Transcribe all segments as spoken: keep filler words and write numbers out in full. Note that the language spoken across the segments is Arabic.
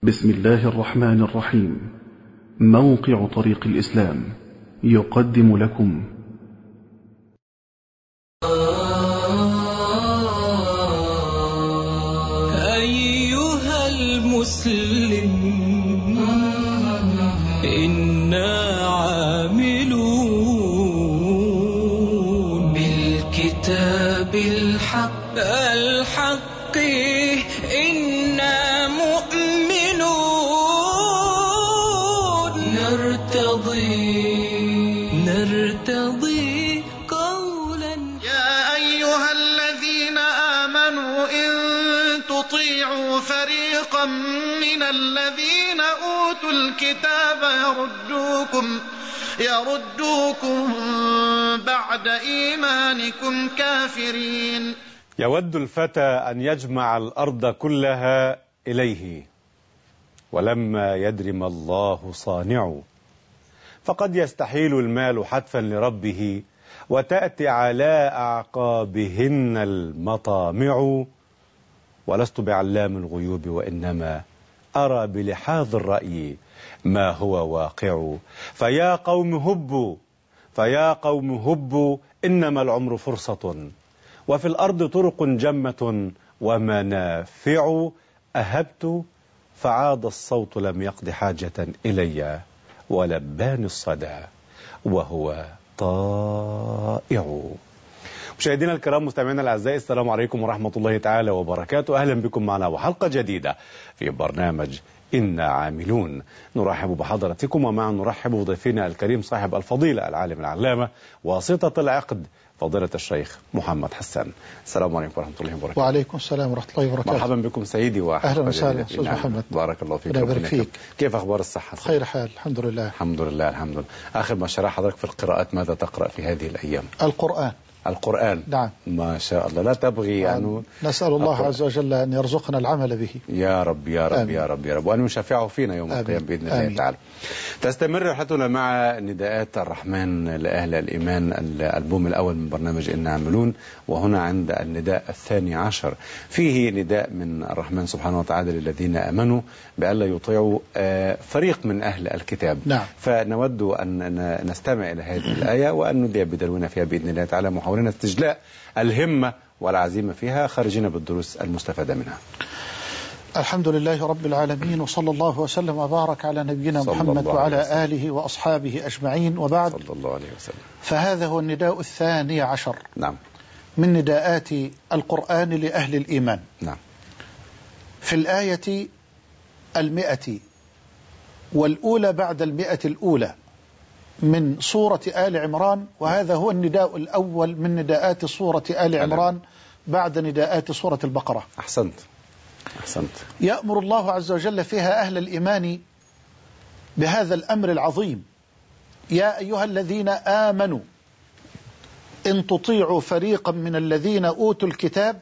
بسم الله الرحمن الرحيم. موقع طريق الإسلام يقدم لكم أيها المسلم إنا عاملون بالكتاب الحق الحق إنا مؤمنون نرتضي نرتضي قولا. يا أيها الذين آمنوا إن تطيعوا فريقا من الذين أوتوا الكتاب يردوكم يردوكم بعد إيمانكم كافرين. يود الفتى أن يجمع الأرض كلها إليه ولما يدر ما الله صانع، فقد يستحيل المال حتفا لربه وتأتي على أعقابهن المطامع. ولست بعلام الغيوب وإنما أرى بلحاظ الرأي ما هو واقع. فيا قوم هبوا فيا قوم هبوا إنما العمر فرصة وفي الأرض طرق جمة ومنافع. أهبت فعاد الصوت لم يقض حاجة إلي ولبان الصدى وهو طائع. مشاهدينا الكرام مستمعينا الأعزاء، السلام عليكم ورحمة الله تعالى وبركاته. أهلا بكم معنا وحلقة جديدة في برنامج إنا عاملون. نرحب بحضراتكم ومع نرحب بضيفنا الكريم صاحب الفضيلة العالم العلامة واسطة العقد فضيلة الشيخ محمد حسان. السلام عليكم ورحمة الله وبركاته. وعليكم السلام ورحمة الله وبركاته. مرحبا بكم سيدي أهلا وسهلا أستاذ محمد. بارك الله فيك. ربنا يبارك فيك. كيف أخبار الصحة؟ خير حال الحمد لله. الحمد لله الحمد لله. آخر ما شرح حضرتك في القراءات ماذا تقرأ في هذه الأيام؟ القرآن. القرآن. نعم. ما شاء الله. لا تبغي يعني. نسأل الله القرآن. عز وجل أن يرزقنا العمل به. يا رب يا رب آمين. يا رب يا رب وأن يشفعه فينا يوم القيامة بإذن الله آمين. تعالى. تستمر رحلتنا مع نداءات الرحمن لأهل الإيمان، الألبوم الأول من برنامج إنا عاملون، وهنا عند النداء الثاني عشر فيه نداء من الرحمن سبحانه وتعالى للذين آمنوا بألا يطيعوا فريق من أهل الكتاب. نعم. فنود أن نستمع إلى هذه الآية وأن ندي بدلونا فيها بإذن الله تعالى، محاولين استجلاء الهمة والعزيمة فيها، خارجين بالدروس المستفادة منها. الحمد لله رب العالمين، وصلى الله وسلم وبارك على نبينا محمد وعلى آله وأصحابه أجمعين، وبعد. صلى الله عليه وسلم. فهذا هو النداء الثاني عشر. نعم. من نداءات القرآن لأهل الإيمان. نعم. في الآية المئة والأولى بعد المئة الأولى من سورة آل عمران، وهذا هو النداء الأول من نداءات سورة آل عمران بعد نداءات سورة البقرة. أحسنت أحسنت. يأمر الله عز وجل فيها أهل الإيمان بهذا الأمر العظيم: يا أيها الذين آمنوا إن تطيعوا فريقا من الذين أوتوا الكتاب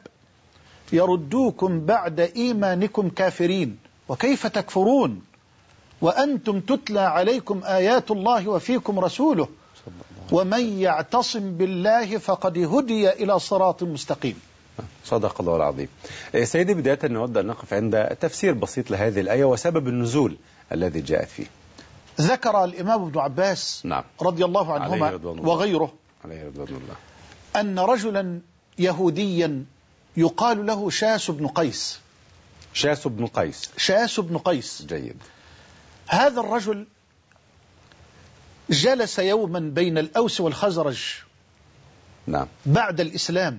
يردوكم بعد إيمانكم كافرين. وكيف تكفرون وأنتم تتلى عليكم آيات الله وفيكم رسوله ومن يعتصم بالله فقد هدي إلى صراط مستقيم. صدق الله العظيم. سيدي، بداية نود أن نقف عند تفسير بسيط لهذه الآية وسبب النزول الذي جاءت فيه. ذكر الإمام ابن عباس نعم. رضي الله عنهما وغيره عليه رضوان الله أن رجلا يهوديا يقال له شاس بن قيس. شاس بن قيس. شاس بن قيس. جيد. هذا الرجل جلس يوما بين الأوس والخزرج. نعم. بعد الإسلام،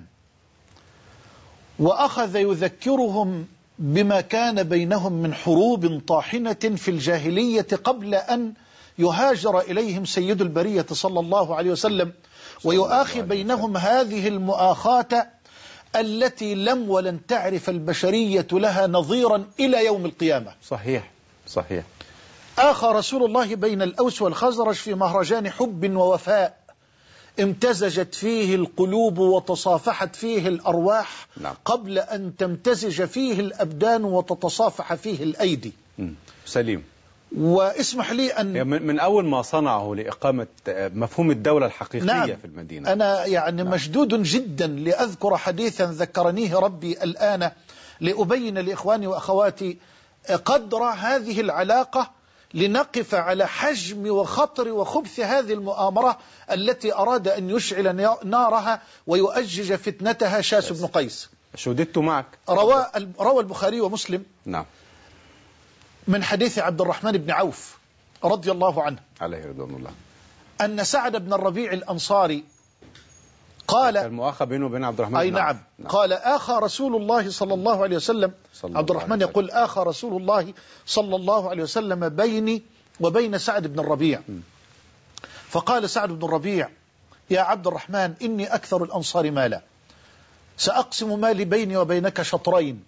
وأخذ يذكرهم بما كان بينهم من حروب طاحنة في الجاهلية قبل أن يهاجر إليهم سيد البرية صلى الله عليه وسلم، ويؤاخي بينهم هذه المؤاخاة التي لم ولن تعرف البشرية لها نظيرا إلى يوم القيامة. صحيح صحيح. آخى رسول الله بين الأوس والخزرج في مهرجان حب ووفاء امتزجت فيه القلوب وتصافحت فيه الأرواح. نعم. قبل أن تمتزج فيه الأبدان وتتصافح فيه الأيدي. سليم. واسمح لي أن من أول ما صنعه لإقامة مفهوم الدولة الحقيقية نعم. في المدينة. أنا يعني نعم. مشدود جدا لأذكر حديثا ذكرنيه ربي الآن لأبين لإخواني وأخواتي قدر هذه العلاقة لنقف على حجم وخطر وخبث هذه المؤامرة التي أراد أن يشعل نارها ويؤجج فتنتها شاس بن قيس. شددت معك. روى روى البخاري ومسلم نعم من حديث عبد الرحمن بن عوف رضي الله عنه عليه رضوان الله أن سعد بن الربيع الأنصاري قال المؤاخى بينه وبين عبد الرحمن أي بن نعم, نعم قال آخى رسول الله صلى الله عليه وسلم. عبد الرحمن يقول آخى رسول الله صلى الله عليه وسلم بيني وبين سعد بن الربيع. م. فقال سعد بن الربيع يا عبد الرحمن إني أكثر الأنصار مالا سأقسم مالي بيني وبينك شطرين.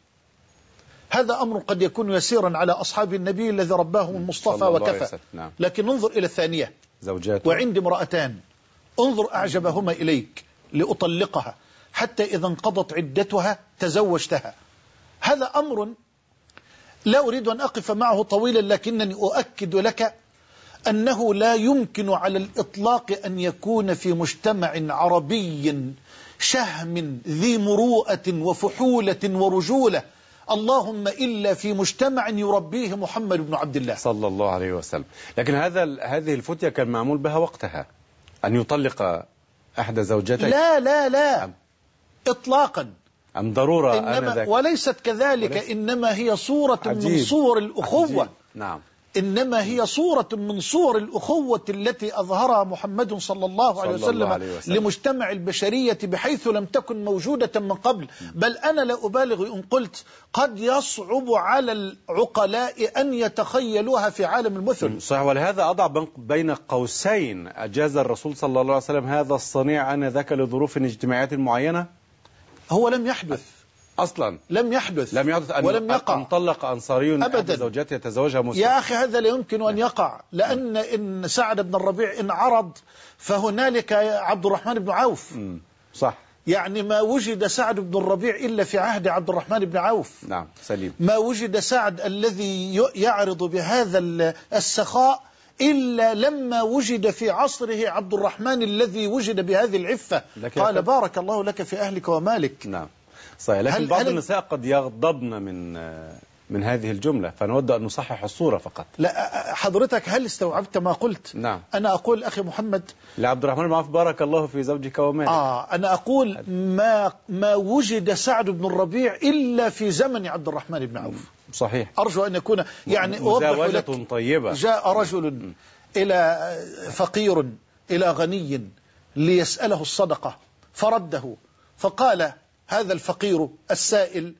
هذا أمر قد يكون يسيرا على أصحاب النبي الذي رباهم المصطفى وكفى. نعم. لكن انظر إلى الثانية زوجاته وعندي امرأتان انظر أعجبهما إليك لأطلقها حتى إذا انقضت عدتها تزوجتها. هذا أمر لا أريد أن أقف معه طويلا لكنني أؤكد لك أنه لا يمكن على الإطلاق أن يكون في مجتمع عربي شهم ذي مروءة وفحولة ورجولة اللهم إلا في مجتمع يربيه محمد بن عبد الله صلى الله عليه وسلم. لكن هذا هذه الفتية كان معمول بها وقتها أن يطلق أحد زوجتيه. لا لا لا أم إطلاقا أم ضرورة إنما وليست كذلك وليس إنما هي صورة عجيب. من صور الأخوة عجيب. نعم إنما هي صورة من صور الأخوة التي أظهرها محمد صلى الله عليه وسلم, الله عليه وسلم لمجتمع البشرية بحيث لم تكن موجودة من قبل. بل أنا لا أبالغ إن قلت قد يصعب على العقلاء أن يتخيلوها في عالم المثل. صحيح. ولهذا أضع بين قوسين أجاز الرسول صلى الله عليه وسلم هذا الصنيع آنذاك لظروف اجتماعية معينة. هو لم يحدث أصلا لم يحدث لم يحدث أن ولم يقع أن طلق أنصاري أبدا زوجته يتزوجها مسلم. يا أخي هذا لا يمكن أن يقع لأن إن سعد بن الربيع إن عرض فهنالك عبد الرحمن بن عوف. صح. يعني ما وجد سعد بن الربيع إلا في عهد عبد الرحمن بن عوف. نعم سليم. ما وجد سعد الذي يعرض بهذا السخاء إلا لما وجد في عصره عبد الرحمن الذي وجد بهذه العفة. قال بارك الله لك في أهلك ومالك. نعم صحيح. لكن بعض هل النساء قد يغضبن من من هذه الجملة فنود أن نصحح الصورة فقط. لا حضرتك هل استوعبت ما قلت؟ نعم. أنا أقول أخي محمد لعبد الرحمن بن عوف بارك الله في زوجك ومالك. آه أنا أقول ما ما وجد سعد بن الربيع إلا في زمن عبد الرحمن بن عوف. صحيح. أرجو أن يكون يعني أوضح لك. طيبة. جاء رجل م. إلى فقير إلى غني ليسأله الصدقة فرده فقال هذا الفقير السائل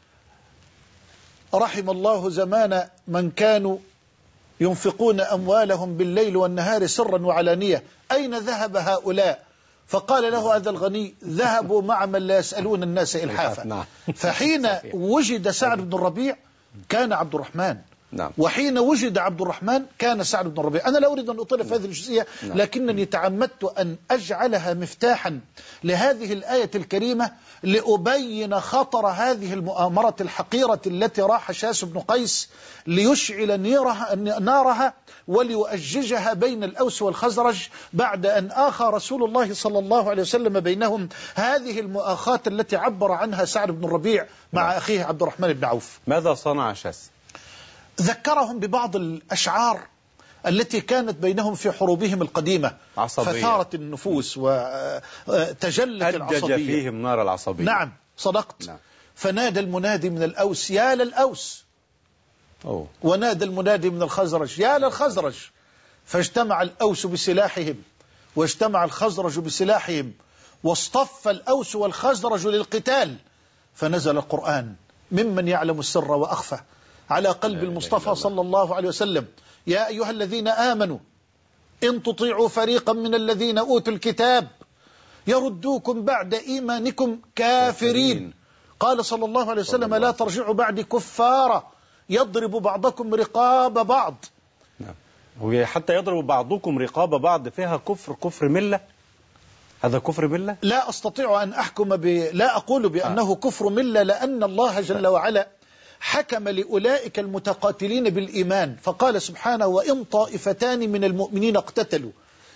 رحم الله زمان من كانوا ينفقون أموالهم بالليل والنهار سرا وعلانية أين ذهب هؤلاء؟ فقال له هذا الغني ذهبوا مع من لا يسألون الناس إلحافا. فحين وجد سعد بن الربيع كان عبد الرحمن نعم. وحين وجد عبد الرحمن كان سعد بن الربيع. أنا لا أريد أن أطيل في هذه الجزئية نعم. لكنني تعمدت أن أجعلها مفتاحا لهذه الآية الكريمة لأبين خطر هذه المؤامرة الحقيرة التي راح شاس بن قيس ليشعل نيرها نارها وليؤججها بين الأوس والخزرج بعد أن آخى رسول الله صلى الله عليه وسلم بينهم هذه المؤاخاة التي عبر عنها سعد بن الربيع مع نعم. أخيه عبد الرحمن بن عوف. ماذا صنع شاس؟ ذكرهم ببعض الأشعار التي كانت بينهم في حروبهم القديمة عصبية. فثارت النفوس وتجلت العصبية أجج فيهم نار العصبية. نعم صدقت. نعم. فنادى المنادي من الأوس يا للأوس أوه. ونادى المنادي من الخزرج يا للخزرج فاجتمع الأوس بسلاحهم واجتمع الخزرج بسلاحهم واصطف الأوس والخزرج للقتال فنزل القرآن ممن يعلم السر وأخفى على قلب المصطفى صلى الله عليه وسلم يا أيها الذين آمنوا إن تطيعوا فريقا من الذين أوتوا الكتاب يردوكم بعد إيمانكم كافرين. قال صلى الله عليه وسلم لا ترجعوا بعد كفارا يضرب بعضكم رقاب بعض. نعم. حتى يضرب بعضكم رقاب بعض فيها كفر كفر ملة. هذا كفر ملة؟ لا أستطيع أن أحكم ب... لا أقول بأنه آه. كفر ملة لأن الله جل وعلا حكم لأولئك المتقاتلين بالإيمان فقال سبحانه وإن طائفتان من المؤمنين اقتتلوا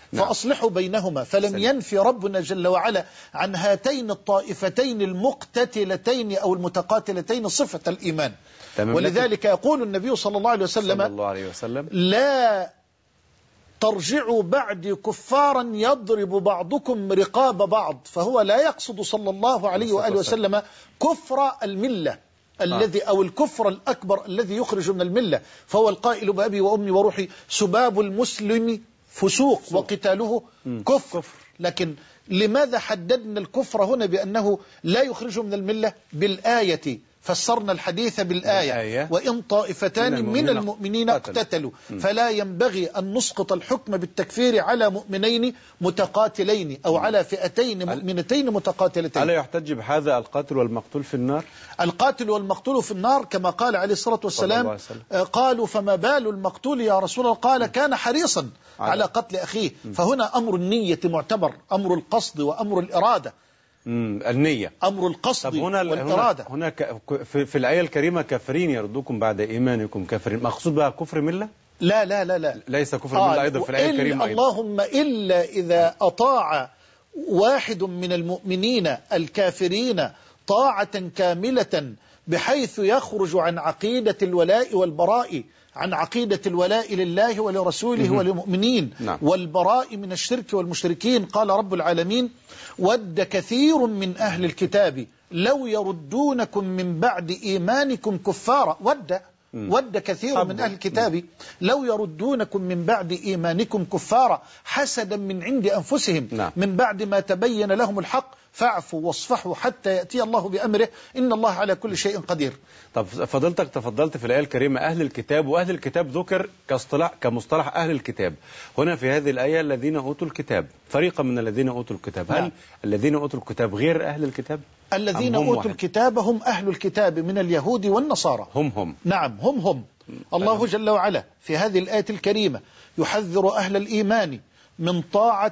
فأصلحوا بينهما. فلم سليم. ينفي ربنا جل وعلا عن هاتين الطائفتين المقتتلتين أو المتقاتلتين صفة الإيمان. ولذلك يقول النبي صلى الله عليه وسلم, صلى الله عليه وسلم لا ترجعوا بعد كفارا يضرب بعضكم رقاب بعض. فهو لا يقصد صلى الله عليه وآله وسلم كفر الملة الذي أو الكفر الأكبر الذي يخرج من الملة. فهو القائل بأبي وأمي وروحي سباب المسلم فسوق وقتاله كفر. لكن لماذا حددنا الكفر هنا بأنه لا يخرج من الملة؟ بالآية فسرنا الحديث بالآية, بالآية وإن طائفتان من المؤمنين, من المؤمنين اقتتلوا فلا ينبغي أن نسقط الحكم بالتكفير على مؤمنين متقاتلين أو على فئتين مؤمنتين متقاتلتين. ألا يحتج بهذا القاتل والمقتول في النار؟ القاتل والمقتول في النار كما قال عليه الصلاة والسلام. قالوا فما بال المقتول يا رسول الله؟ قال كان حريصا على قتل أخيه. فهنا أمر النية معتبر، أمر القصد وأمر الإرادة. امم النية أمر القصد هنا والإرادة. هنا في, في الآية الكريمة كافرين يردوكم بعد إيمانكم كافرين، مقصود بها كفر ملة؟ لا لا لا لا ليس كفر ملة أيضا في الآية الكريمة أيضا. اللهم إلا إذا أطاع واحد من المؤمنين الكافرين طاعة كاملة بحيث يخرج عن عقيدة الولاء والبراء، عن عقيدة الولاء لله ولرسوله وللمؤمنين نعم. والبراء من الشرك والمشركين. قال رب العالمين ود كثير من أهل الكتاب لو يردونكم من بعد إيمانكم كفارا. ود ود كثير من أهل الكتاب لو يردونكم من بعد إيمانكم كفارا حسدا من عند أنفسهم نعم. من بعد ما تبين لهم الحق فاعفوا واصفحوا حتى يأتي الله بأمره إن الله على كل شيء قدير. طب فضلتك تفضلت في الآية الكريمة أهل الكتاب، وأهل الكتاب ذكر كاصطلاح كمصطلح أهل الكتاب. هنا في هذه الآية الذين أوتوا الكتاب، فريقا من الذين أوتوا الكتاب. هل نعم. الذين أوتوا الكتاب غير أهل الكتاب؟ الذين أوتوا واحد. الكتاب هم أهل الكتاب من اليهود والنصارى. هم هم نعم هم هم الله جل وعلا في هذه الآية الكريمة يحذر أهل الإيمان من طاعة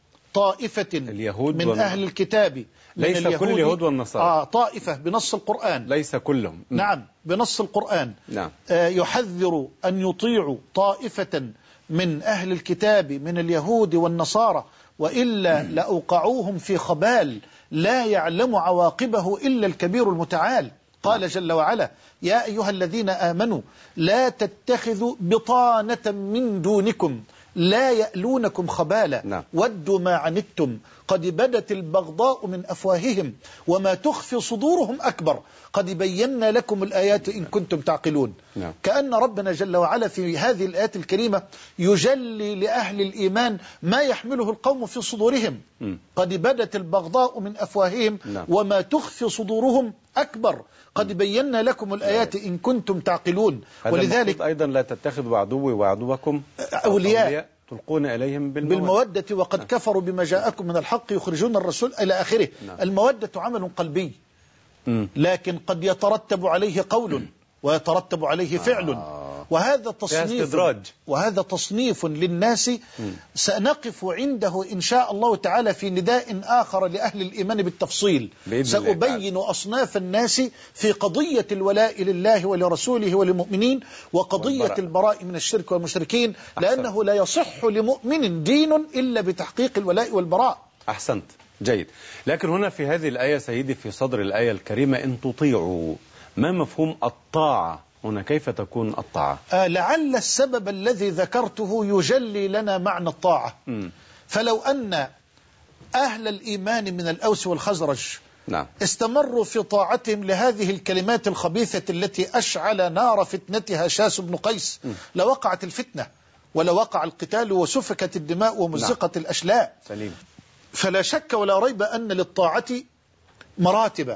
طائفة اليهود من أهل الكتاب. ليس كل اليهود والنصارى آه طائفة بنص القرآن، ليس كلهم. نعم بنص القرآن. نعم. آه يحذر أن يطيعوا طائفة من أهل الكتاب من اليهود والنصارى وإلا لأوقعوهم في خبال لا يعلم عواقبه إلا الكبير المتعال. قال جل وعلا يا أيها الذين آمنوا لا تتخذوا بطانة من دونكم لا يألونكم خبالا نعم. ودوا ما عنتم قد بدت البغضاء من أفواههم وما تخفي صدورهم أكبر قد بينا لكم الآيات إن كنتم تعقلون نعم. كأن ربنا جل وعلا في هذه الآيات الكريمة يجلي لأهل الإيمان ما يحمله القوم في صدورهم م. قد بدت البغضاء من أفواههم نعم. وما تخفي صدورهم أكبر قد بينا لكم الآيات إن كنتم تعقلون. ولذلك أيضا لا تتخذوا عدوي وعدوكم أولياء, أولياء تلقون إليهم بالمودة, بالمودة وقد نعم. كفروا بما جاءكم من الحق يخرجون الرسول إلى آخره نعم. المودة عمل قلبي م. لكن قد يترتب عليه قول ويترتب عليه فعل آه. وهذا تصنيف وهذا تصنيف للناس م. سنقف عنده إن شاء الله تعالى في نداء آخر لأهل الإيمان بالتفصيل. سأبين أصناف الناس في قضية الولاء لله ولرسوله وللمؤمنين وقضية والبراء. البراء من الشرك والمشركين لأنه لا يصح لمؤمن دين إلا بتحقيق الولاء والبراء. أحسنت جيد. لكن هنا في هذه الآية سيدي في صدر الآية الكريمة إن تطيعوا، ما مفهوم الطاعة هنا؟ كيف تكون الطاعة؟ آه لعل السبب الذي ذكرته يجلي لنا معنى الطاعة. م. فلو أن أهل الإيمان من الأوس والخزرج نعم. استمروا في طاعتهم لهذه الكلمات الخبيثة التي أشعل نار فتنتها شاس بن قيس م. لوقعت الفتنة ولوقع القتال وسفكت الدماء ومزقت نعم. الأشلاء. سليم. فلا شك ولا ريب أن للطاعة مراتب،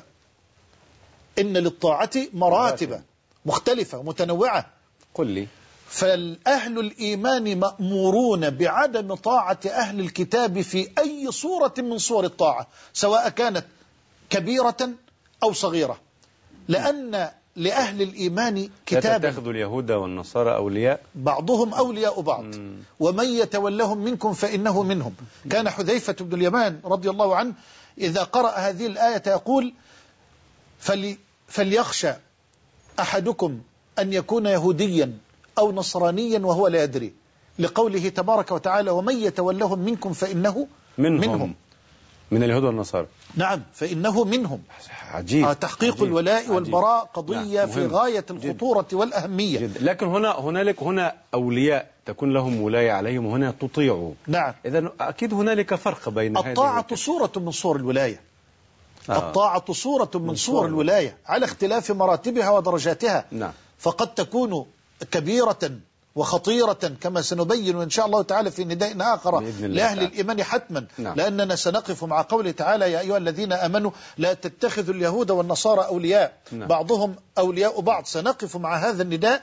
إن للطاعة مراتب مختلفة متنوعة. قل لي. فالأهل الإيمان مأمورون بعدم طاعة أهل الكتاب في أي صورة من صور الطاعة سواء كانت كبيرة أو صغيرة، لأن لأهل الإيمان كتابا. لا تتخذوا اليهود والنصارى أولياء بعضهم أولياء بعض مم. ومن يتولهم منكم فإنه منهم. كان حذيفة بن اليمان رضي الله عنه إذا قرأ هذه الآية يقول فلي فليخشى أحدكم أن يكون يهوديا أو نصرانيا وهو لا يدري، لقوله تبارك وتعالى ومن يتولهم منكم فإنه منهم, منهم. من اليهود والنصارى. نعم فإنه منهم. عجيب. آه تحقيق عجيب. الولاء عجيب. والبراء قضية نعم. في غاية الخطورة جد. والأهمية جد. لكن هنا هنالك هنا أولياء تكون لهم ولاية عليهم وهنا تطيعوا. نعم. إذن أكيد هنالك فرق بين هذه الطاعة صورة من صور الولاية. آه. الطاعة صورة من, من صور صور الولاية على اختلاف مراتبها ودرجاتها. نعم. فقد تكون كبيرة وخطيرة كما سنبين إن شاء الله تعالى في نداء آخر لأهل الإيمان حتما. نعم. لأننا سنقف مع قوله تعالى يا أيها الذين آمنوا لا تتخذوا اليهود والنصارى أولياء. نعم. بعضهم أولياء بعض. سنقف مع هذا النداء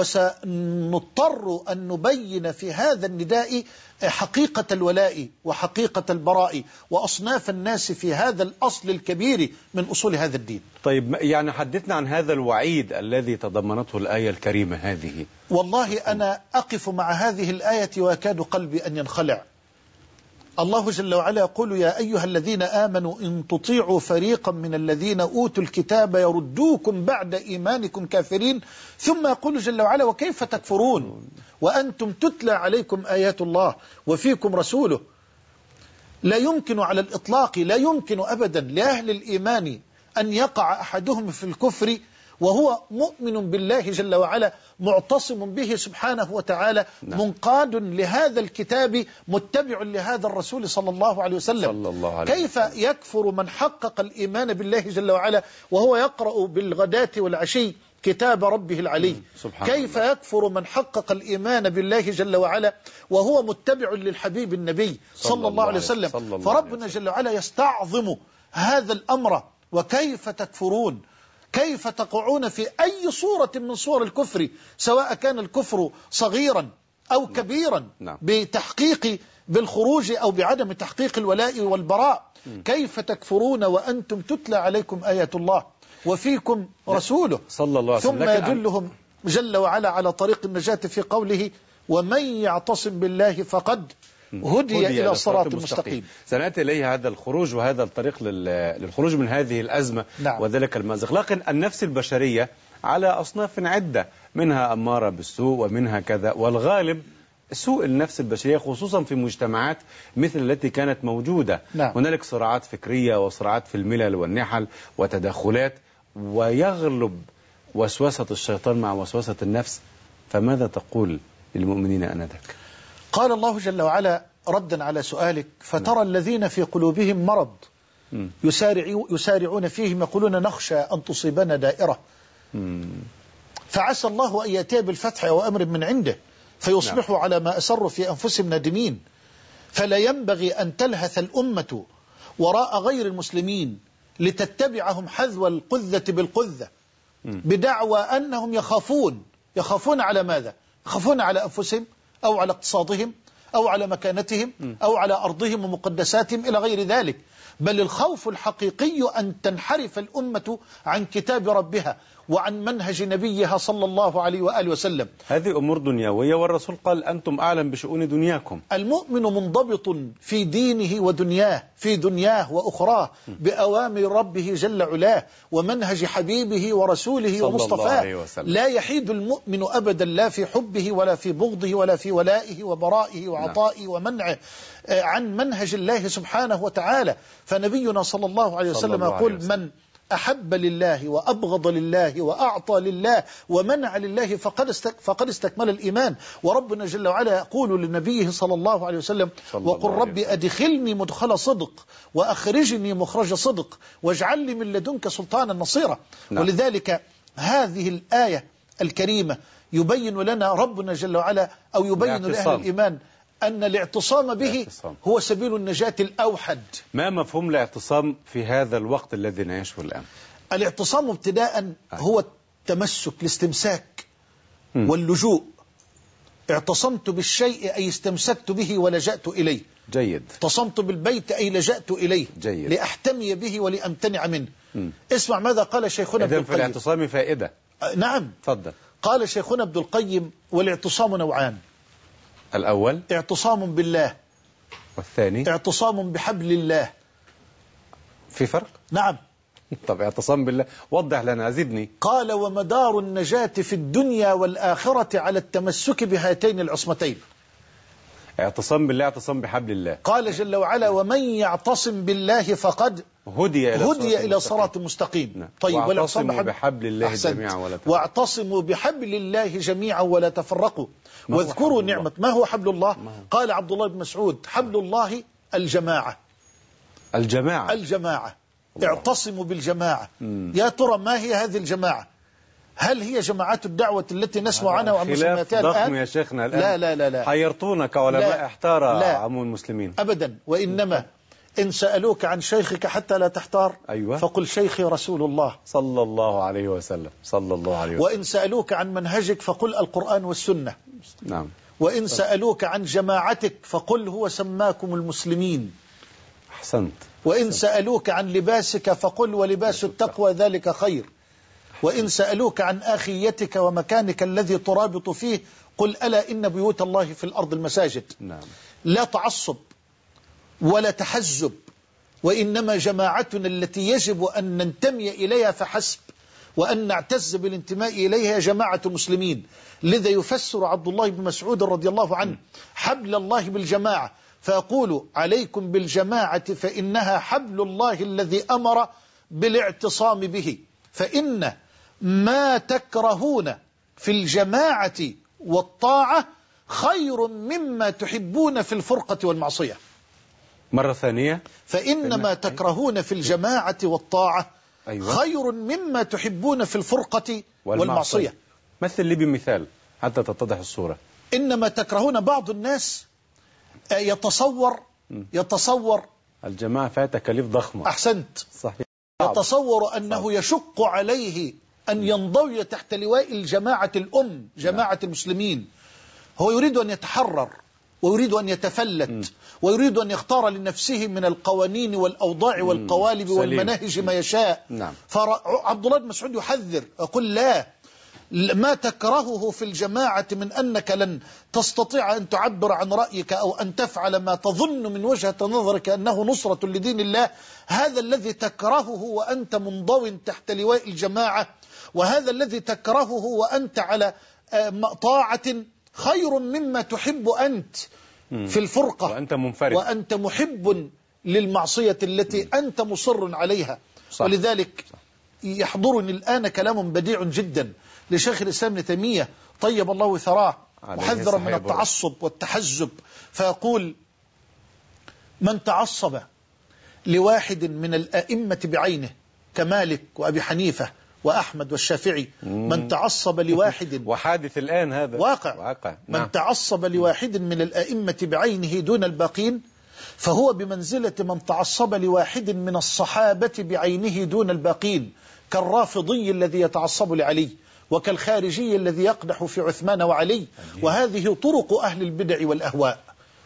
وسنضطر أن نبين في هذا النداء حقيقة الولاء وحقيقة البراء وأصناف الناس في هذا الأصل الكبير من أصول هذا الدين. طيب يعني حدثنا عن هذا الوعيد الذي تضمنته الآية الكريمة هذه. والله أنا أقف مع هذه الآية ويكاد قلبي أن ينخلع. الله جل وعلا يقول يا أيها الذين آمنوا إن تطيعوا فريقا من الذين أوتوا الكتاب يردوكم بعد إيمانكم كافرين ثم يقول جل وعلا وكيف تكفرون وأنتم تتلى عليكم آيات الله وفيكم رسوله. لا يمكن على الإطلاق لا يمكن أبدا لأهل الإيمان أن يقع أحدهم في الكفر وهو مؤمن بالله جل وعلا معتصم به سبحانه وتعالى. نعم. منقاد لهذا الكتاب متبع لهذا الرسول صلى الله عليه وسلم. صلى الله عليه كيف وسلم. يكفر من حقق الإيمان بالله جل وعلا وهو يقرأ بالغداة والعشي كتاب ربه العلي؟ كيف الله. يكفر من حقق الإيمان بالله جل وعلا وهو متبع للحبيب النبي صلى, صلى الله عليه وسلم؟ الله فربنا جل وعلا يستعظم هذا الأمر. وكيف تكفرون كيف تقعون في أي صورة من صور الكفر سواء كان الكفر صغيرا أو كبيرا بتحقيق بالخروج أو بعدم تحقيق الولاء والبراء. كيف تكفرون وأنتم تتلى عليكم آيات الله وفيكم رسوله صلى الله عليه وسلم. ثم يدلهم جل وعلا على طريق النجاة في قوله ومن يعتصم بالله فقد هدي, هدي إلى الصراط المستقيم. سنأتي إليه هذا الخروج وهذا الطريق للخروج من هذه الأزمة. نعم. وذلك المأزق. لكن النفس البشرية على أصناف عدة منها أمارة بالسوء ومنها كذا والغالب سوء النفس البشرية خصوصا في مجتمعات مثل التي كانت موجودة. نعم. هنالك صراعات فكرية وصراعات في الملل والنحل وتدخلات ويغلب وسوسة الشيطان مع وسوسة النفس. فماذا تقول للمؤمنين آنذاك؟ قال الله جل وعلا ردا على سؤالك فترى الذين في قلوبهم مرض يسارعون فيهم يقولون نخشى أن تصيبنا دائرة فعسى الله أن يأتي بالفتح أو أمر من عنده فيصبحوا على ما أسروا في أنفسهم نادمين. فلا ينبغي أن تلهث الأمة وراء غير المسلمين لتتبعهم حذو القذة بالقذة بدعوى أنهم يخافون. يخافون على ماذا؟ يخافون على أنفسهم أو على اقتصادهم أو على مكانتهم أو على أرضهم ومقدساتهم إلى غير ذلك. بل الخوف الحقيقي أن تنحرف الأمة عن كتاب ربها وعن منهج نبيها صلى الله عليه وآله وسلم. هذه أمور دنيوية والرسول قال أنتم أعلم بشؤون دنياكم. المؤمن منضبط في دينه ودنياه في دنياه وأخراه بأوامر ربه جل علاه ومنهج حبيبه ورسوله ومصطفاه. لا يحيد المؤمن أبدا لا في حبه ولا في بغضه ولا في ولائه وبرائه وعطائه ومنعه عن منهج الله سبحانه وتعالى. فنبينا صلى الله عليه وسلم يقول من أحب لله وأبغض لله وأعطى لله ومنع لله فقد فقد استكمل الإيمان. وربنا جل وعلا يقول لنبيه صلى الله عليه وسلم وقل ربي أدخلني مدخل صدق وأخرجني مخرج صدق واجعل لي من لدنك سلطانا نصيرا. نعم. ولذلك هذه الآية الكريمة يبين لنا ربنا جل وعلا أو يبين لأهل الإيمان أن الاعتصام به الاعتصام. هو سبيل النجاة الأوحد. ما مفهوم الاعتصام في هذا الوقت الذي نعيشه الآن؟ الاعتصام ابتداء هو التمسك الاستمساك م. واللجوء. اعتصمت بالشيء أي استمسكت به ولجأت إليه. جيد. اعتصمت بالبيت أي لجأت إليه. جيد. لأحتمي به ولأمتنع منه. م. اسمع ماذا قال شيخنا ابن القيم. في الاعتصام فائدة. أه نعم. تفضل. قال شيخنا ابن القيم والاعتصام نوعان. الأول اعتصام بالله والثاني اعتصام بحبل الله. في فرق؟ نعم. طب اعتصام بالله وضح لنا زدني. قال ومدار النجاة في الدنيا والآخرة على التمسك بهاتين العصمتين. اعتصام بالله اعتصام بحبل الله. قال جل وعلا ومن يعتصم بالله فقد هدي إلى هدي إلى صراط مستقيم. نعم. طيب واعتصموا بحبل الله أحسنت. جميعا ولا تفرقوا. واعتصموا بحبل الله جميعا ولا تفرقوا واذكروا نعمة. ما هو حبل الله؟ قال عبد الله بن مسعود حبل الله الجماعة. الجماعة الجماعة الله. اعتصموا بالجماعة. مم. يا ترى ما هي هذه الجماعة؟ هل هي جماعات الدعوة التي نسمع عنها وعن مسمياتها الآن؟ ضخم يا شيخنا الآن. لا لا لا لا حيرتونا كعلماء احتار عموم المسلمين. أبدا. وإنما إن سألوك عن شيخك حتى لا تحتار أيوة. فقل شيخي رسول الله صلى الله عليه وسلم صلى الله عليه وسلم. وإن سألوك عن منهجك فقل القرآن والسنة. نعم. وإن سألوك عن جماعتك فقل هو سماكم المسلمين. أحسنت. وإن سألوك عن لباسك فقل ولباس التقوى ذلك خير. وإن سألوك عن آخيتك ومكانك الذي ترابط فيه قل ألا إن بيوت الله في الأرض المساجد. نعم. لا تعصب ولا تحزب، وإنما جماعتنا التي يجب أن ننتمي إليها فحسب، وأن نعتز بالانتماء إليها جماعة المسلمين. لذا يفسر عبد الله بن مسعود رضي الله عنه حبل الله بالجماعة فيقول عليكم بالجماعة فإنها حبل الله الذي أمر بالاعتصام به، فإن ما تكرهون في الجماعة والطاعة خير مما تحبون في الفرقة والمعصية. مرة ثانية. فإن ما تكرهون في الجماعة والطاعة أيوة. خير مما تحبون في الفرقة والمعصية, والمعصية. مثل لي بمثال حتى تتضح الصورة. إنما تكرهون بعض الناس يتصور يتصور الجماعة فيها تكاليف ضخمة. أحسنت. صحيح. يتصور أنه يشق عليه أن ينضوي تحت لواء الجماعة الأم جماعة المسلمين. هو يريد أن يتحرر ويريد أن يتفلت م. ويريد أن يختار لنفسه من القوانين والأوضاع م. والقوالب سليم. والمناهج ما يشاء. نعم. فعبد الله بن مسعود يحذر يقول لا، ما تكرهه في الجماعة من أنك لن تستطيع أن تعبر عن رأيك أو أن تفعل ما تظن من وجهة نظرك أنه نصرة لدين الله، هذا الذي تكرهه وأنت منضو تحت لواء الجماعة، وهذا الذي تكرهه وأنت على طاعة خير مما تحب أنت في الفرقة وأنت منفرد وأنت محب للمعصية التي أنت مصر عليها. صح. ولذلك يحضرني الآن كلام بديع جدا لشيخ الإسلام ابن تيمية طيب الله ثراه محذرا من التعصب والتحزب، فيقول من تعصب لواحد من الأئمة بعينه كمالك وأبي حنيفة وأحمد والشافعي، من تعصب لواحد وحادث الآن هذا واقع, واقع. من نعم. تعصب لواحد من الأئمة بعينه دون الباقين فهو بمنزلة من تعصب لواحد من الصحابة بعينه دون الباقين، كالرافضي الذي يتعصب لعلي وكالخارجي الذي يقدح في عثمان وعلي. وهذه طرق أهل البدع والأهواء.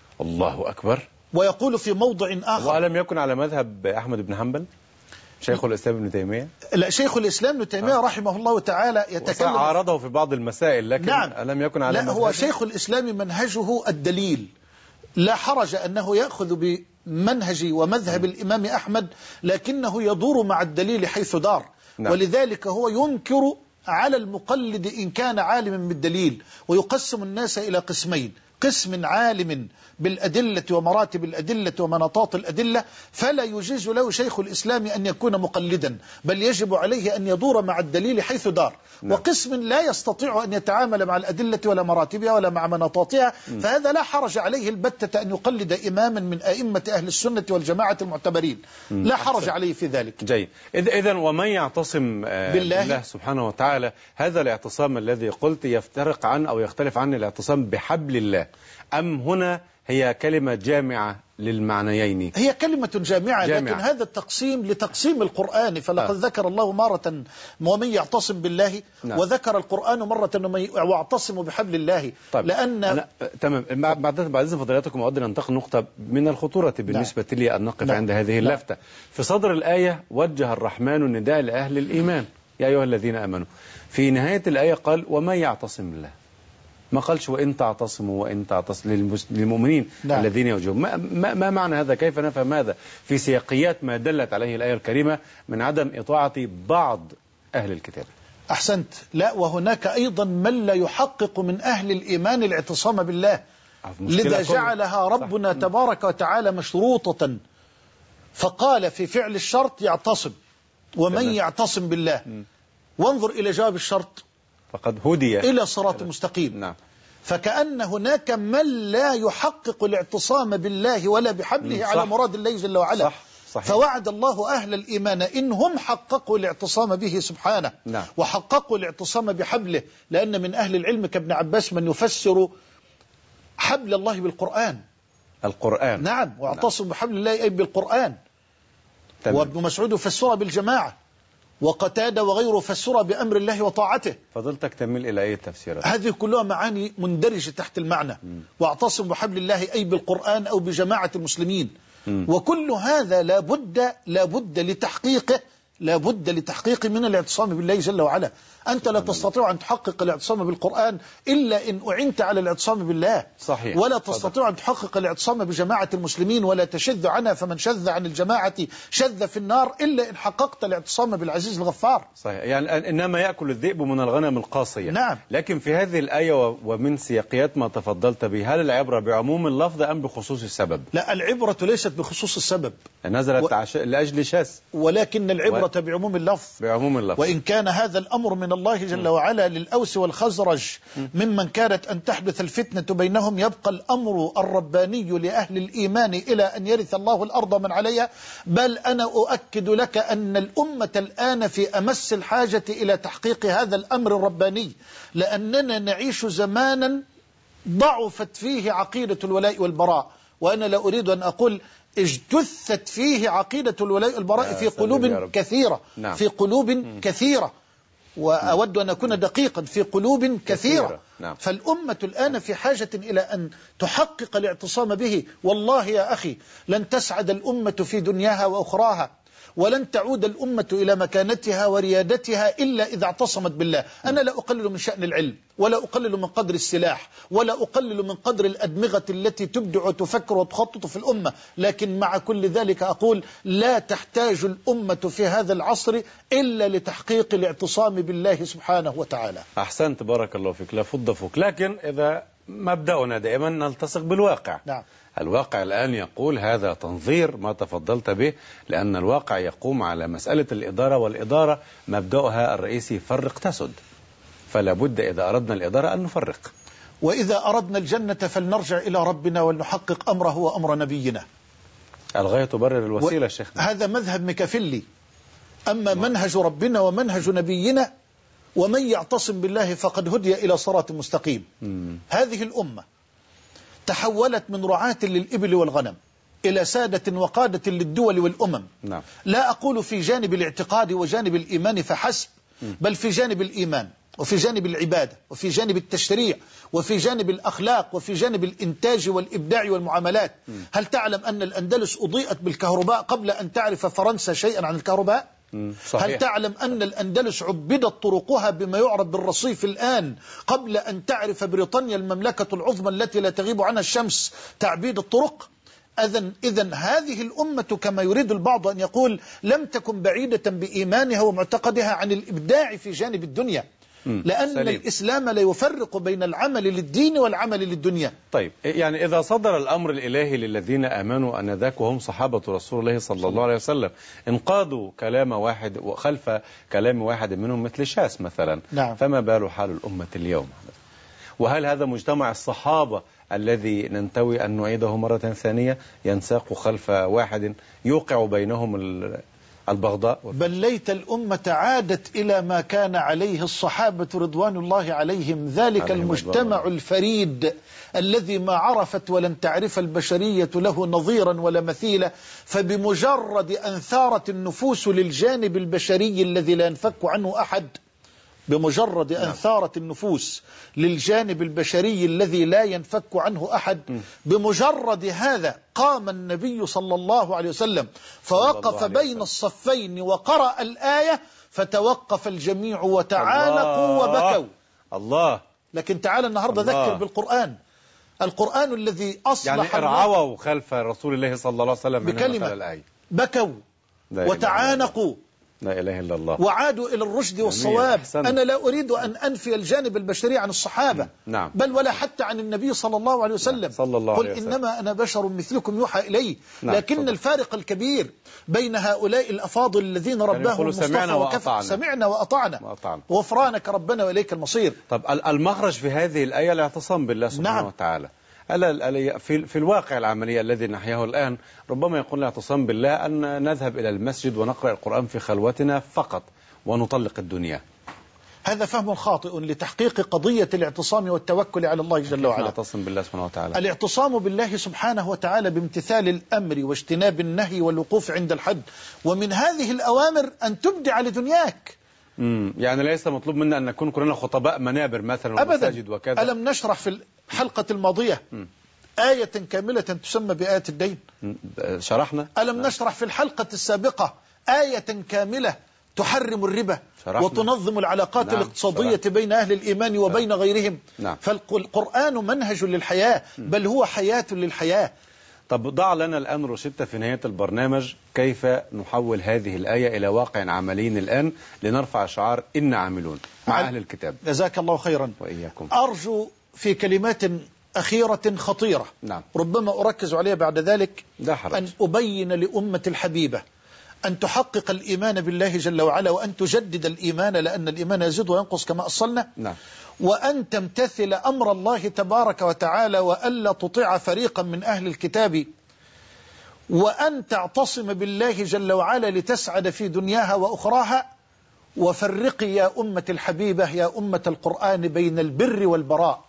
الله أكبر. ويقول في موضع آخر ولم يكن على مذهب أحمد بن حنبل شيخ الإسلام ابن تيمية؟ لا، شيخ الإسلام ابن تيمية آه. رحمه الله تعالى يتكلم عارضه في بعض المسائل لكن نعم. لم يكن على لا مذهب. هو شيخ الإسلام منهجه الدليل، لا حرج أنه يأخذ بمنهج ومذهب الإمام أحمد لكنه يدور مع الدليل حيث دار. نعم. ولذلك هو ينكر على المقلد إن كان عالما بالدليل، ويقسم الناس إلى قسمين: قسم عالم بالأدلة ومراتب الأدلة ومناطات الأدلة فلا يجيز له شيخ الإسلام أن يكون مقلدا، بل يجب عليه أن يدور مع الدليل حيث دار. نعم. وقسم لا يستطيع أن يتعامل مع الأدلة ولا مراتبها ولا مع مناطاتها، م. فهذا لا حرج عليه البتة أن يقلد إماما من أئمة أهل السنة والجماعة المعتبرين، م. لا حرج أحسن. عليه في ذلك. جيد. إذن ومن يعتصم بالله. بالله سبحانه وتعالى، هذا الاعتصام الذي قلت يفترق عن أو يختلف عن الاعتصام بحبل الله، أم هنا هي كلمة جامعة للمعنيين؟ هي كلمة جامعة, جامعة. لكن هذا التقسيم لتقسيم القرآن، فلقد آه. ذكر الله مرة ومن يعتصم بالله، نعم. وذكر القرآن مرة واعتصموا بحبل الله. طيب. لأن أنا... تمام. بعد بعد إذن فضيلتكم أود أن ننتقل نقطة من الخطورة بالنسبة نعم. لي أن نقف نعم. عند هذه اللفتة. نعم. في صدر الآية وجه الرحمن النداء لأهل الإيمان يا أيها الذين آمنوا. في نهاية الآية قال ومن يعتصم بالله، ما قالش وإن تعتصموا وإن تعتصموا للمؤمنين نعم. الذين يوجهون. ما, ما, ما معنى هذا؟ كيف نفهم هذا في سياقيات ما دلت عليه الآية الكريمة من عدم إطاعة بعض أهل الكتاب؟ أحسنت. لا، وهناك أيضا من لا يحقق من أهل الإيمان الاعتصام بالله، لذا جعلها ربنا صح. تبارك وتعالى مشروطة، فقال في فعل الشرط يعتصم، ومن تمام. يعتصم بالله م. وانظر إلى جواب الشرط فقد هدي إلى صراط مستقيم. نعم. فكأن هناك من لا يحقق الاعتصام بالله ولا بحبله على مراد الله جل وعلا. صح. صحيح. فوعد الله أهل الإيمان إن هم حققوا الاعتصام به سبحانه نعم. وحققوا الاعتصام بحبله، لأن من أهل العلم كابن عباس من يفسر حبل الله بالقرآن. القرآن نعم. واعتصم نعم. بحبل الله أي بالقرآن. تمام. وابن مسعود فسرها بالجماعة، وقتادة وغيره فسرها بأمر الله وطاعته. فضلتك تميل إلى أي تفسيرات؟ هذه كلها معاني مندرجة تحت المعنى. م. واعتصم بحبل الله أي بالقرآن أو بجماعة المسلمين. م. وكل هذا لابد لابد لتحقيقه لابد لتحقيق من الاعتصام بالله جل وعلا. أنت لا تستطيع أن تحقق الاعتصام بالقرآن إلا إن أعنت على الاعتصام بالله. صحيح. ولا تستطيع أن تحقق الاعتصام بجماعة المسلمين ولا تشذ عنها، فمن شذ عن الجماعة شذ في النار، إلا إن حققت الاعتصام بالعزيز الغفار. صحيح. يعني إنما يأكل الذئب من الغنم القاصية. نعم. لكن في هذه الآية ومن سياقيات ما تفضلت به، هل العبرة بعموم اللفظ أم بخصوص السبب؟ لا، العبرة ليست بخصوص السبب، نزلت و... عش... لأجل شاس، ولكن العبرة و... بعموم اللفظ. بعموم اللفظ. وإن كان هذا الأمر من الله جل وعلا للأوس والخزرج ممن كانت أن تحدث الفتنة بينهم، يبقى الأمر الرباني لأهل الإيمان إلى أن يرث الله الأرض من عليها. بل أنا أؤكد لك أن الأمة الآن في أمس الحاجة إلى تحقيق هذا الأمر الرباني، لأننا نعيش زمانا ضعفت فيه عقيدة الولاء والبراء. وأنا لا أريد أن أقول اجتثت فيه عقيدة الولاء والبراء في قلوب كثيرة. نعم. في قلوب م. كثيرة، وأود أن أكون دقيقا، في قلوب كثيرة, كثيرة. نعم. فالأمة الآن في حاجة إلى أن تحقق الاعتصام به. والله يا أخي لن تسعد الأمة في دنياها وأخراها، ولن تعود الأمة إلى مكانتها وريادتها إلا إذا اعتصمت بالله. أنا لا أقلل من شأن العلم، ولا أقلل من قدر السلاح، ولا أقلل من قدر الأدمغة التي تبدع وتفكر وتخطط في الأمة، لكن مع كل ذلك أقول لا تحتاج الأمة في هذا العصر إلا لتحقيق الاعتصام بالله سبحانه وتعالى. أحسنت، بارك الله فيك، لا فض فوق. لكن إذا مبدأنا دائما نلتصق بالواقع. نعم. الواقع الآن يقول هذا تنظير ما تفضلت به، لأن الواقع يقوم على مسألة الإدارة، والإدارة مبدأها الرئيسي فرق تسد، فلا بد إذا أردنا الإدارة أن نفرق. وإذا أردنا الجنة فلنرجع إلى ربنا ولنحقق أمره وأمر نبينا. الغاية تبرر الوسيلة و... شيخنا. هذا مذهب ميكافيلي. أما ما. منهج ربنا ومنهج نبينا، ومن يعتصم بالله فقد هدي إلى صراط مستقيم. م. هذه الأمة تحولت من رعاة للإبل والغنم إلى سادة وقادة للدول والأمم. نعم. لا أقول في جانب الاعتقاد وجانب الإيمان فحسب، بل في جانب الإيمان وفي جانب العبادة وفي جانب التشريع وفي جانب الأخلاق وفي جانب الإنتاج والإبداع والمعاملات. م. هل تعلم أن الأندلس أضيئت بالكهرباء قبل أن تعرف فرنسا شيئا عن الكهرباء؟ صحيح. هل تعلم أن الأندلس عبدت طرقها بما يعرف بالرصيف الآن قبل أن تعرف بريطانيا المملكة العظمى التي لا تغيب عنها الشمس تعبيد الطرق؟ إذن إذن هذه الأمة كما يريد البعض أن يقول لم تكن بعيدة بإيمانها ومعتقدها عن الإبداع في جانب الدنيا، لأن سليم. الإسلام لا يفرق بين العمل للدين والعمل للدنيا. طيب، يعني إذا صدر الأمر الإلهي للذين آمنوا أنذاك وهم صحابة رسول الله صلى الله عليه وسلم انقادوا كلام واحد وخلف كلام واحد منهم مثل شاس مثلا. نعم. فما بال حال الأمة اليوم؟ وهل هذا مجتمع الصحابة الذي ننتوي أن نعيده مرة ثانية ينساق خلف واحد يوقع بينهم البغضاء؟ بل ليت الأمة عادت إلى ما كان عليه الصحابة رضوان الله عليهم، ذلك عليهم المجتمع الفريد الذي ما عرفت ولن تعرف البشرية له نظيرا ولا مثيلا. فبمجرد أن ثارت النفوس للجانب البشري الذي لا ينفك عنه أحد، بمجرد أن ثارت النفوس للجانب البشري الذي لا ينفك عنه أحد، بمجرد هذا قام النبي صلى الله عليه وسلم فوقف بين الصفين وقرأ الآية، فتوقف الجميع وتعانقوا وبكوا. الله. لكن تعال النهاردة ذكر بالقرآن، القرآن الذي أصلح يعني ارعووا خلف رسول الله صلى الله عليه وسلم بكلمة الآية، بكوا وتعانقوا لا إله إلا الله. وعادوا إلى الرشد والصواب. أنا لا أريد أن أنفي الجانب البشري عن الصحابة، نعم. بل ولا حتى عن النبي صلى الله عليه وسلم. صلى الله قل عليه وسلم. إنما أنا بشر مثلكم يوحى إلي. نعم. لكن صدق. الفارق الكبير بين هؤلاء الأفاضل الذين رباهم المصطفى سمعنا وكفى وأطعنا. سمعنا وأطعنا وأطعنا. غفرانك ربنا وإليك المصير. طب المخرج في هذه الآية الاعتصام بالله سبحانه نعم. وتعالى. ألا في في الواقع العملي الذي نحياه الآن ربما يكون الاعتصام بالله أن نذهب إلى المسجد ونقرأ القرآن في خلوتنا فقط ونطلق الدنيا. هذا فهم خاطئ لتحقيق قضية الاعتصام والتوكل على الله جل وعلا. نعتصم بالله سبحانه وتعالى. الاعتصام بالله سبحانه وتعالى بامتثال الأمر واجتناب النهي والوقوف عند الحد، ومن هذه الأوامر أن تبدع لدنياك. امم يعني ليس مطلوب منا أن نكون كلنا خطباء منابر مثلا ومساجد وكذا. ألم نشرح في الحلقة الماضية م. آية كاملة تسمى بآية الدين؟ شرحنا. ألم نعم. نشرح في الحلقة السابقة آية كاملة تحرم الربا شرحنا. وتنظم العلاقات نعم. الاقتصادية شرحنا. بين أهل الإيمان وبين شرحنا. غيرهم نعم. فالقرآن منهج للحياة، بل هو حياة للحياة. طب ضع لنا الآن روشتة في نهاية البرنامج كيف نحول هذه الآية إلى واقع عملي الآن لنرفع شعار إن عاملون مع أهل الكتاب. جزاك الله خيرا. وإياكم. أرجو في كلمات أخيرة خطيرة نعم. ربما أركز عليها بعد ذلك أن أبين لأمة الحبيبة أن تحقق الإيمان بالله جل وعلا، وأن تجدد الإيمان، لأن الإيمان يزيد وينقص كما أصلنا نعم. وأن تمتثل أمر الله تبارك وتعالى، وألا تطيع فريقا من أهل الكتاب، وأن تعتصم بالله جل وعلا لتسعد في دنياها وأخراها. وفرقي يا أمة الحبيبة يا أمة القرآن بين البر والبراء.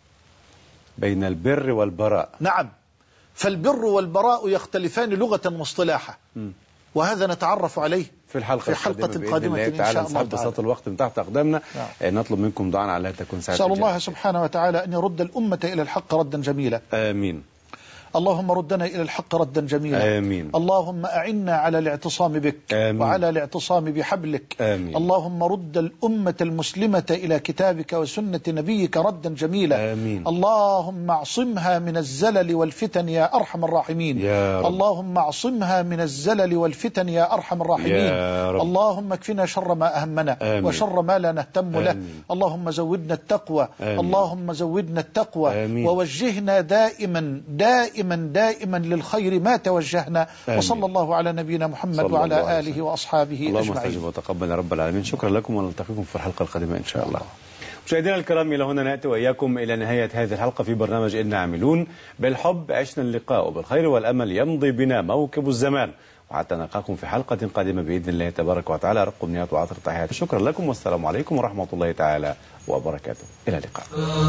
بين البر والبراء نعم، فالبر والبراء يختلفان لغة واصطلاحا، وهذا نتعرف عليه في الحلقة في حلقة قادمة إن شاء الله تعالى. بساط الوقت من تحت أقدامنا نعم. نطلب منكم دعاء على تكون سعادة. نسأل الله سبحانه وتعالى أن يرد الأمة إلى الحق ردا جميلا. آمين. اللهم ردنا إلى الحق ردا جميلا. آمين. اللهم أعنا على الاعتصام بك آمين. وعلى الاعتصام بحبلك. آمين. اللهم رد الأمة المسلمة إلى كتابك وسنة نبيك ردا جميلا. آمين. اللهم اعصمها من الزلل والفتن يا أرحم الراحمين. يا رب. اللهم اعصمها من الزلل والفتن يا أرحم الراحمين. يا رب. اللهم اكفنا شر ما أهمنا آمين. وشر ما لا نهتم له. آمين. اللهم زودنا التقوى. آمين. اللهم زودنا التقوى. آمين. ووجهنا دائما دائما دائما للخير ما توجهنا. آمين. وصلى الله على نبينا محمد وعلى آله وأصحابه أجمعين. اللهم استجب وتقبل يا رب العالمين. شكرا لكم ونلتقيكم في الحلقة القادمة إن شاء الله. مشاهدينا الكرام، إلى هنا نأتي وإياكم إلى نهاية هذه الحلقة في برنامج إن عاملون. بالحب عشنا اللقاء وبالخير والأمل يمضي بنا موكب الزمان، وحتى نلقاكم في حلقة قادمة بإذن الله تبارك وتعالى. رق أمنيات وعطر تحيات. شكرا لكم والسلام عليكم ورحمة الله تعالى وبركاته. إلى اللقاء.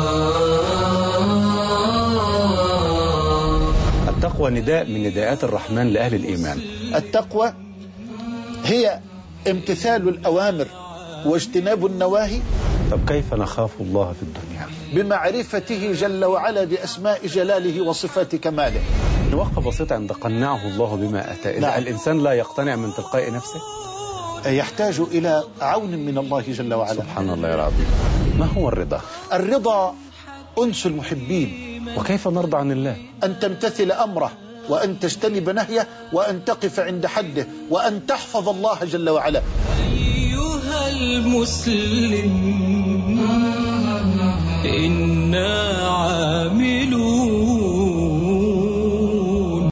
التقوى نداء من نداءات الرحمن لأهل الإيمان. التقوى هي امتثال الأوامر واجتناب النواهي. طب كيف نخاف الله في الدنيا؟ بمعرفته جل وعلا بأسماء جلاله وصفات كماله. وقفة بسيطة عند قنعه الله بما أتى. إذا نعم. الإنسان لا يقتنع من تلقاء نفسه يحتاج إلى عون من الله جل وعلا. سبحان الله يا رب. ما هو الرضا؟ الرضا أنس المحبين. وكيف نرضى عن الله؟ أن تمتثل أمره، وأن تجتنب نهيه، وأن تقف عند حده، وأن تحفظ الله جل وعلا. أيها المسلم إنا عاملون